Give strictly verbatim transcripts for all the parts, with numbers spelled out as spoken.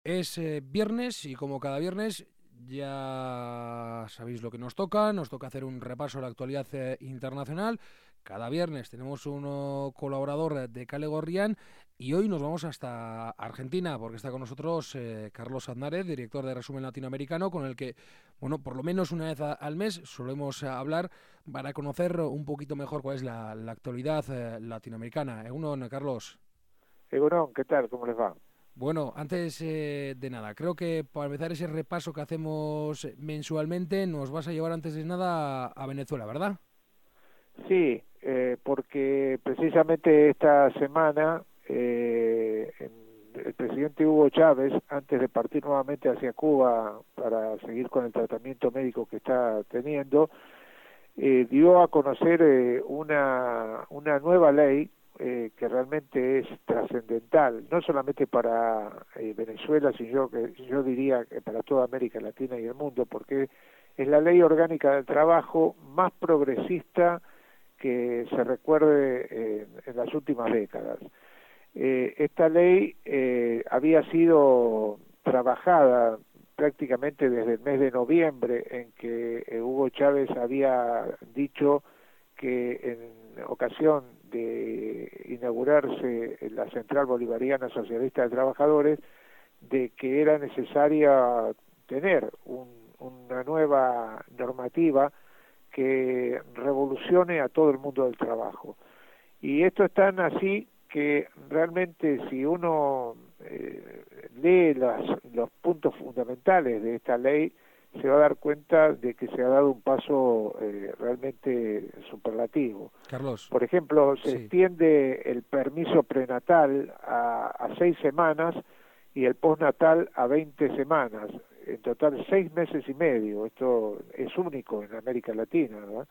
Es eh, viernes y como cada viernes ya sabéis lo que nos toca. Nos toca hacer un repaso de la actualidad eh, internacional. Cada viernes tenemos un oh, colaborador de Kale Gorrian y hoy nos vamos hasta Argentina porque está con nosotros eh, Carlos Aznárez, director de Resumen Latinoamericano, con el que, bueno, por lo menos una vez a, al mes solemos eh, hablar para conocer un poquito mejor cuál es la, la actualidad eh, latinoamericana. Egunon, Carlos. Egunon, ¿qué tal? ¿Cómo les va? Bueno, antes eh, de nada, creo que para empezar ese repaso que hacemos mensualmente, nos vas a llevar antes de nada a, a Venezuela, ¿verdad? Sí, eh, porque precisamente esta semana eh, en- el presidente Hugo Chávez, antes de partir nuevamente hacia Cuba para seguir con el tratamiento médico que está teniendo, eh, dio a conocer eh, una, una nueva ley eh, que realmente es trascendental, no solamente para eh, Venezuela, sino que yo diría que para toda América Latina y el mundo, porque es la ley orgánica del trabajo más progresista que se recuerde eh, en las últimas décadas. Eh, esta ley eh, había sido trabajada prácticamente desde el mes de noviembre, en que eh, Hugo Chávez había dicho que en ocasión de inaugurarse la Central Bolivariana Socialista de Trabajadores, de que era necesaria tener un, una nueva normativa que revolucione a todo el mundo del trabajo. Y esto es tan así que realmente si uno eh, lee las, los puntos fundamentales de esta ley, se va a dar cuenta de que se ha dado un paso eh, realmente superlativo. Carlos, Por ejemplo, se sí. extiende el permiso prenatal a, a seis semanas y el postnatal a veinte semanas. En total, seis meses y medio. Esto es único en América Latina, ¿verdad?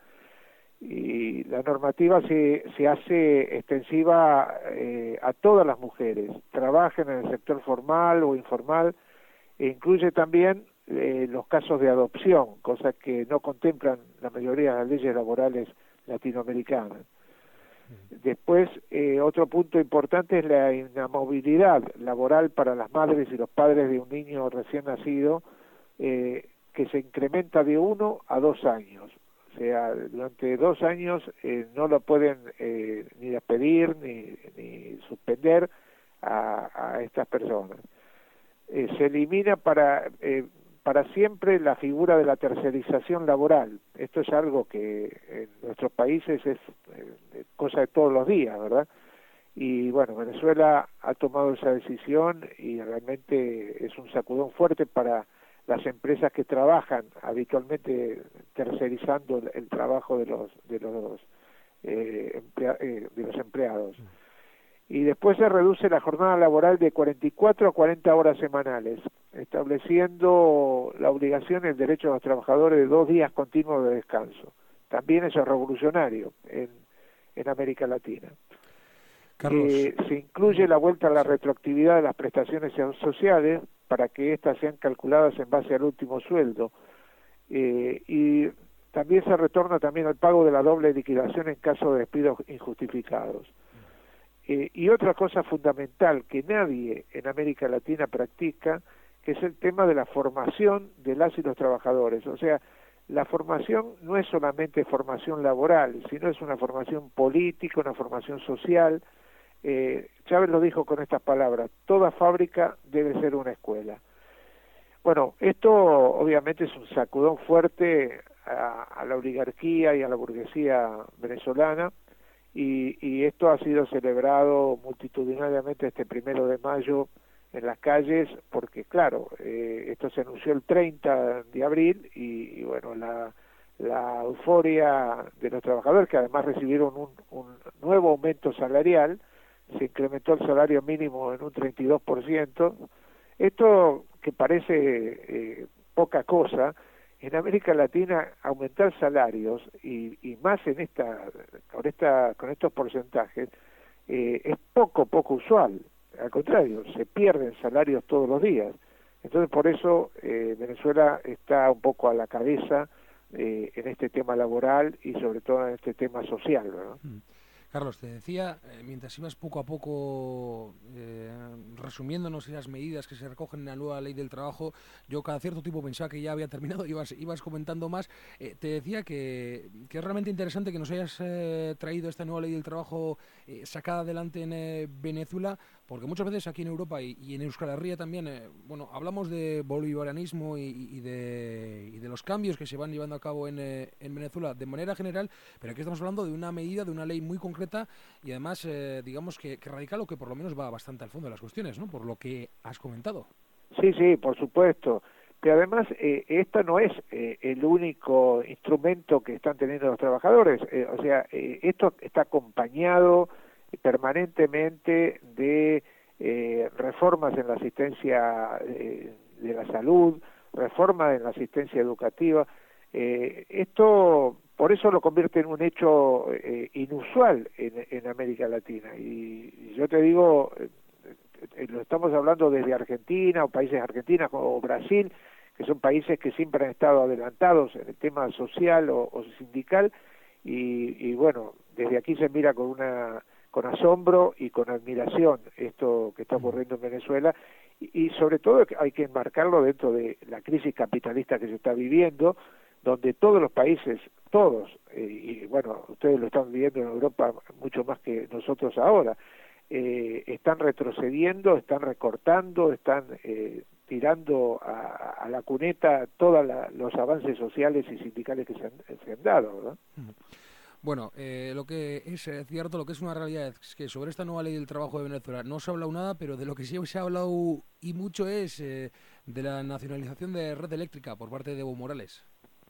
Y la normativa se, se hace extensiva eh, a todas las mujeres, trabajen en el sector formal o informal, e incluye también eh, los casos de adopción, cosas que no contemplan la mayoría de las leyes laborales latinoamericanas. Después, eh, otro punto importante es la inamovilidad laboral para las madres y los padres de un niño recién nacido, eh, que se incrementa de uno a dos años. O sea, durante dos años eh, no lo pueden eh, ni despedir ni, ni suspender a, a estas personas. Eh, se elimina para eh, para siempre la figura de la tercerización laboral. Esto es algo que en nuestros países es eh, cosa de todos los días, ¿verdad? Y bueno, Venezuela ha tomado esa decisión y realmente es un sacudón fuerte para las empresas que trabajan habitualmente tercerizando el, el trabajo de los de los eh, emplea, eh, de los empleados. Y después se reduce la jornada laboral de cuarenta y cuatro a cuarenta horas semanales, estableciendo la obligación y el derecho de los trabajadores de dos días continuos de descanso. También eso es revolucionario en, en América Latina. Carlos, Eh, se incluye mm, la vuelta a la sí. retroactividad de las prestaciones sociales para que éstas sean calculadas en base al último sueldo. Eh, y también se retorna también al pago de la doble liquidación en caso de despidos injustificados. Eh, y otra cosa fundamental que nadie en América Latina practica, que es el tema de la formación de las y los trabajadores. O sea, la formación no es solamente formación laboral, sino es una formación política, una formación social. Eh, Chávez lo dijo con estas palabras: toda fábrica debe ser una escuela. Bueno, esto obviamente es un sacudón fuerte a, a la oligarquía y a la burguesía venezolana, y, y esto ha sido celebrado multitudinariamente este primero de mayo en las calles, porque claro, eh, esto se anunció el treinta de abril y, y bueno, la, la euforia de los trabajadores, que además recibieron un, un nuevo aumento salarial, se incrementó el salario mínimo en un treinta y dos por ciento. Esto, que parece eh, poca cosa, en América Latina aumentar salarios y, y más en esta con esta con estos porcentajes eh, es poco poco usual. Al contrario, se pierden salarios todos los días. Entonces, por eso eh, Venezuela está un poco a la cabeza eh, en este tema laboral y sobre todo en este tema social, ¿no? Carlos, te decía, eh, mientras ibas poco a poco eh, resumiéndonos esas medidas que se recogen en la nueva ley del trabajo, yo cada cierto tiempo pensaba que ya había terminado, ibas, ibas comentando más. Eh, te decía que, que es realmente interesante que nos hayas eh, traído esta nueva ley del trabajo eh, sacada adelante en eh, Venezuela, porque muchas veces aquí en Europa y, y en Euskal Herria también, eh, bueno, hablamos de bolivarianismo y, y, de, y de los cambios que se van llevando a cabo en, eh, en Venezuela de manera general, pero aquí estamos hablando de una medida, de una ley muy concreta y además, eh, digamos que, que radical o que por lo menos va bastante al fondo de las cuestiones, ¿no? Por lo que has comentado. Sí, sí, por supuesto. Pero además, eh, esto no es eh, el único instrumento que están teniendo los trabajadores. Eh, o sea, eh, esto está acompañado permanentemente de eh, reformas en la asistencia eh, de la salud, reformas en la asistencia educativa. Eh, esto, por eso lo convierte en un hecho eh, inusual en, en América Latina. Y, y yo te digo, eh, lo estamos hablando desde Argentina o países argentinos o Brasil, que son países que siempre han estado adelantados en el tema social o, o sindical, y, y bueno, desde aquí se mira con una con asombro y con admiración esto que está ocurriendo en Venezuela, y, y sobre todo hay que enmarcarlo dentro de la crisis capitalista que se está viviendo, donde todos los países, todos, eh, y bueno, ustedes lo están viviendo en Europa mucho más que nosotros ahora, eh, están retrocediendo, están recortando, están eh, tirando a, a la cuneta todos los avances sociales y sindicales que se han, se han dado, ¿no? Bueno, eh, lo que es eh, cierto, lo que es una realidad es que sobre esta nueva ley del trabajo de Venezuela no se ha hablado nada, pero de lo que sí se ha hablado y mucho es eh, de la nacionalización de Red Eléctrica por parte de Evo Morales.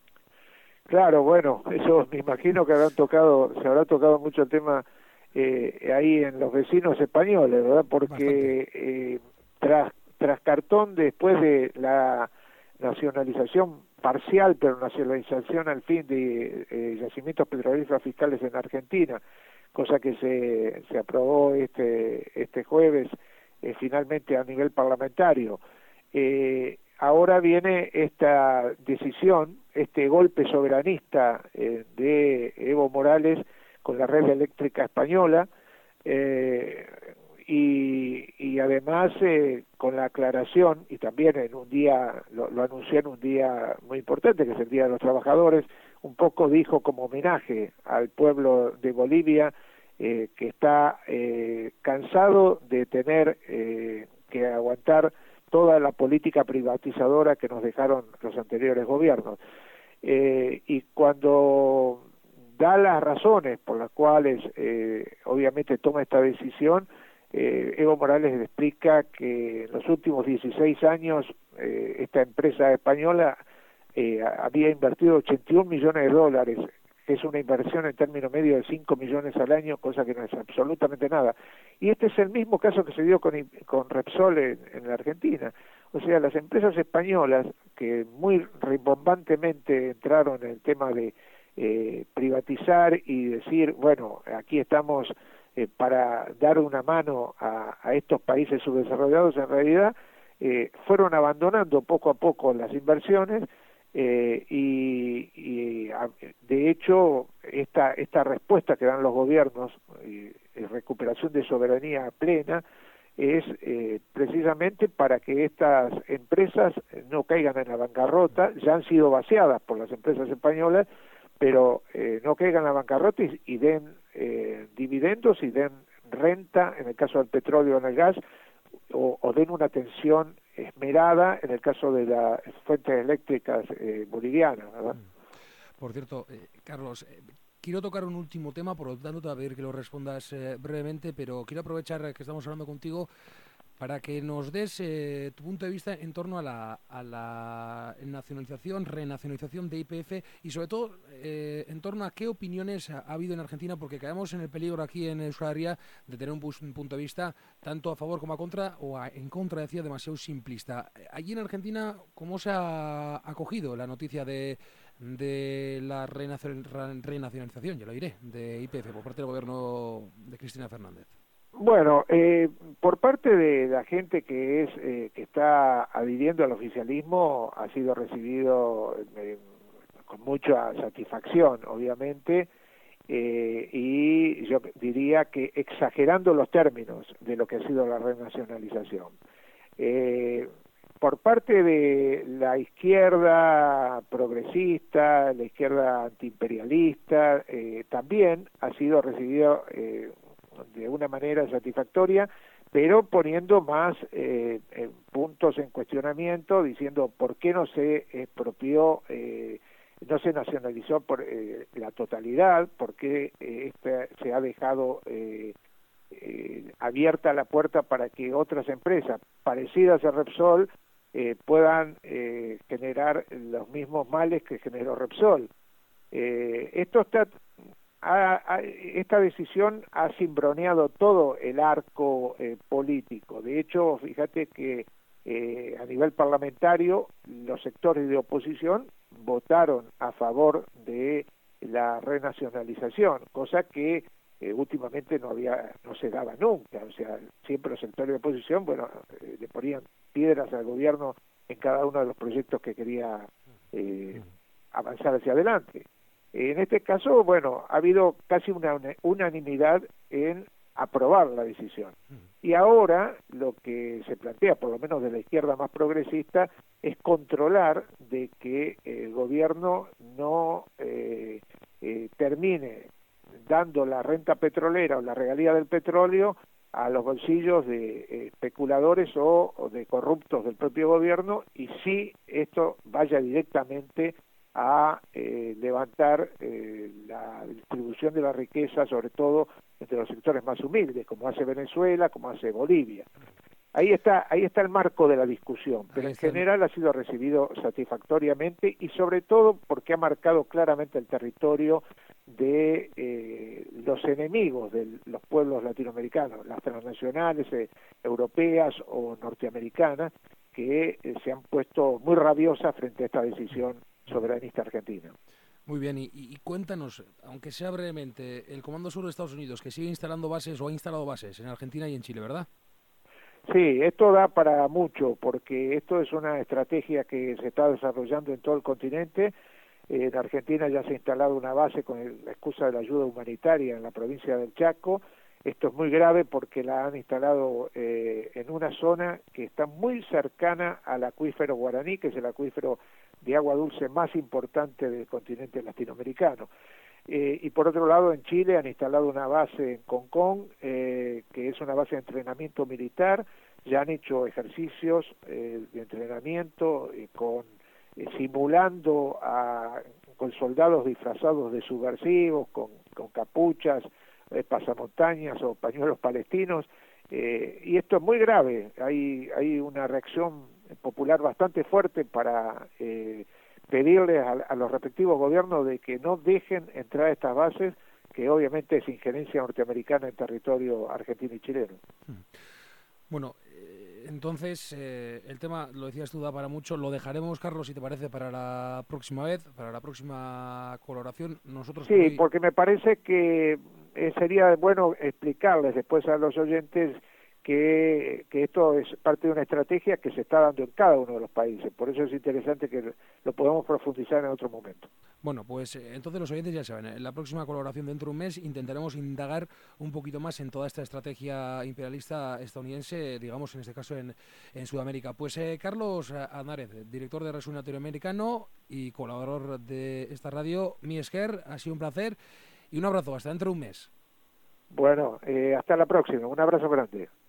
Claro, bueno, eso me imagino que habrán tocado, se habrá tocado mucho el tema eh, ahí en los vecinos españoles, ¿verdad? Porque eh, tras, tras cartón, después de la nacionalización parcial, pero nacionalización al fin de eh, yacimientos petrolíferos fiscales en Argentina, cosa que se, se aprobó este, este jueves eh, finalmente a nivel parlamentario, eh, ahora viene esta decisión, este golpe soberanista eh, de Evo Morales con la red eléctrica española, eh, y, y además eh, con la aclaración, y también en un día, lo, lo anunció en un día muy importante, que es el Día de los Trabajadores, un poco dijo como homenaje al pueblo de Bolivia, eh, que está eh, cansado de tener eh, que aguantar toda la política privatizadora que nos dejaron los anteriores gobiernos. Eh, y cuando da las razones por las cuales eh, obviamente toma esta decisión, eh, Evo Morales explica que en los últimos dieciséis años eh, esta empresa española eh, había invertido ochenta y un millones de dólares, que es una inversión en términos medio de cinco millones al año, cosa que no es absolutamente nada. Y este es el mismo caso que se dio con, con Repsol en, en la Argentina. O sea, las empresas españolas que muy rimbombantemente entraron en el tema de eh, privatizar y decir, bueno, aquí estamos eh, para dar una mano a, a estos países subdesarrollados, en realidad eh, fueron abandonando poco a poco las inversiones. Eh, y, y a, de hecho esta esta respuesta que dan los gobiernos y, y recuperación de soberanía plena es eh, precisamente para que estas empresas no caigan en la bancarrota. Ya han sido vaciadas por las empresas españolas, pero eh, no caigan en la bancarrota y, y den eh, dividendos y den renta en el caso del petróleo o en el gas, o, o den una atención esmerada en el caso de las fuentes eléctricas eh, bolivianas, ¿verdad? Por cierto, eh, Carlos, eh, quiero tocar un último tema, por lo tanto te voy a pedir que lo respondas eh, brevemente, pero quiero aprovechar que estamos hablando contigo para que nos des eh, tu punto de vista en torno a la, a la nacionalización, renacionalización de Y P F y sobre todo eh, en torno a qué opiniones ha, ha habido en Argentina, porque caemos en el peligro aquí en Euskal Herria de tener un, un punto de vista tanto a favor como a contra, o a, en contra, decía, demasiado simplista. Allí en Argentina, ¿cómo se ha acogido la noticia de, de la renacionalización, ya lo diré, de Y P F por parte del gobierno de Cristina Fernández? Bueno, eh, por parte de la gente que es eh, que está adhiriendo al oficialismo, ha sido recibido eh, con mucha satisfacción, obviamente, eh, y yo diría que exagerando los términos de lo que ha sido la renacionalización. Eh, por parte de la izquierda progresista, la izquierda antiimperialista, eh, también ha sido recibido eh, de una manera satisfactoria, pero poniendo más eh, eh, puntos en cuestionamiento, diciendo por qué no se expropió, eh, no se nacionalizó por eh, la totalidad, por qué eh, esta, se ha dejado eh, eh, abierta la puerta para que otras empresas parecidas a Repsol eh, puedan eh, generar los mismos males que generó Repsol. Eh, esto está Ha, ha, esta decisión ha cimbroneado todo el arco eh, político. De hecho, fíjate que eh, a nivel parlamentario los sectores de oposición votaron a favor de la renacionalización, cosa que eh, últimamente no había, no se daba nunca. O sea, siempre los sectores de oposición, bueno, eh, le ponían piedras al gobierno en cada uno de los proyectos que quería eh, avanzar hacia adelante. En este caso, bueno, ha habido casi una unanimidad en aprobar la decisión. Y ahora lo que se plantea, por lo menos de la izquierda más progresista, es controlar de que el gobierno no eh, eh, termine dando la renta petrolera o la regalía del petróleo a los bolsillos de eh, especuladores o, o de corruptos del propio gobierno, y sí esto vaya directamente a eh, levantar eh, la distribución de la riqueza, sobre todo entre los sectores más humildes, como hace Venezuela, como hace Bolivia. Ahí está, ahí está el marco de la discusión, pero en general ha sido recibido satisfactoriamente, y sobre todo porque ha marcado claramente el territorio de eh, los enemigos de los pueblos latinoamericanos, las transnacionales eh, europeas o norteamericanas, que eh, se han puesto muy rabiosas frente a esta decisión soberanista argentina. Muy bien, y, y cuéntanos, aunque sea brevemente, el Comando Sur de Estados Unidos, que sigue instalando bases o ha instalado bases en Argentina y en Chile, ¿verdad? Sí, esto da para mucho, porque esto es una estrategia que se está desarrollando en todo el continente. En Argentina ya se ha instalado una base con el, la excusa de la ayuda humanitaria en la provincia del Chaco. Esto es muy grave porque la han instalado eh, en una zona que está muy cercana al acuífero Guaraní, que es el acuífero de agua dulce más importante del continente latinoamericano. Eh, y por otro lado, en Chile han instalado una base en Concón, eh, que es una base de entrenamiento militar. Ya han hecho ejercicios eh, de entrenamiento eh, con eh, simulando a, con soldados disfrazados de subversivos, con, con capuchas, eh, pasamontañas o pañuelos palestinos, eh, y esto es muy grave. Hay, hay una reacción popular bastante fuerte para eh, pedirle a, a los respectivos gobiernos de que no dejen entrar a estas bases, que obviamente es injerencia norteamericana en territorio argentino y chileno. Bueno, eh, entonces eh, el tema, lo decías tú, da para mucho. Lo dejaremos, Carlos, si te parece, para la próxima vez, para la próxima colaboración. Nosotros sí, hoy... porque me parece que eh, sería bueno explicarles después a los oyentes Que, que esto es parte de una estrategia que se está dando en cada uno de los países. Por eso es interesante que lo podamos profundizar en otro momento. Bueno, pues entonces los oyentes ya saben, en la próxima colaboración dentro de un mes intentaremos indagar un poquito más en toda esta estrategia imperialista estadounidense, digamos en este caso en, en Sudamérica. Pues eh, Carlos Aznárez, director de Resum Latinoamericano y colaborador de esta radio, mi Esquer, ha sido un placer y un abrazo, hasta dentro de un mes. Bueno, eh, hasta la próxima, un abrazo grande.